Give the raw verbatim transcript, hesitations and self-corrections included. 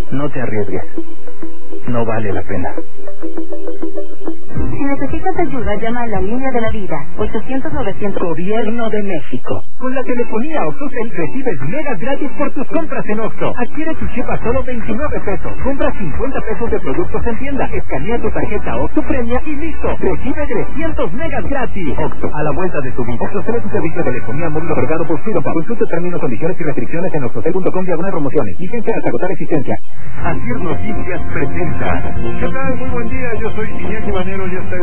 No te arriesgues. No vale la pena. Si necesitas ayuda, llama a la línea de la vida. ochocientos novecientos. Gobierno de México. Con la telefonía OxxoCell recibes megas gratis por tus compras en Oxxo. Adquiere tu chip a solo veintinueve pesos. Compra cincuenta pesos de productos en tienda. Escanea tu tarjeta Oxxo Premia y listo. Recibe trescientos megas gratis. Oxxo, a la vuelta de tu vida. OxxoCell es un servicio de telefonía móvil otorgado por Fidopa. Consulta términos, condiciones y restricciones en oxxocell punto com diagonal promociones. Licencia hasta agotar existencia. Asir Noticias presenta. ¿Qué tal? Muy buen día. Yo soy Iñaki Manero y esta es